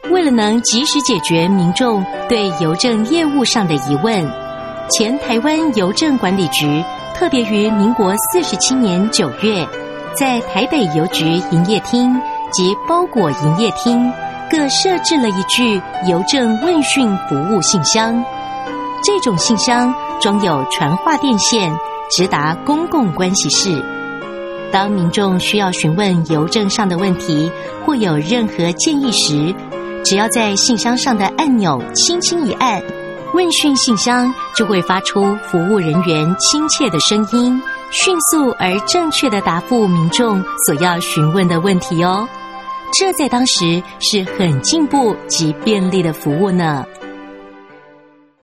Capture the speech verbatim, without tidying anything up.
为了能及时解决民众对邮政业务上的疑问，前台湾邮政管理局特别于民国四十七年九月，在台北邮局营业厅及包裹营业厅各设置了一具邮政问讯服务信箱。这种信箱装有传话电线，直达公共关系室。当民众需要询问邮政上的问题或有任何建议时，只要在信箱上的按钮轻轻一按，问讯信箱就会发出服务人员亲切的声音，迅速而正确地答复民众所要询问的问题哦。这在当时是很进步及便利的服务呢。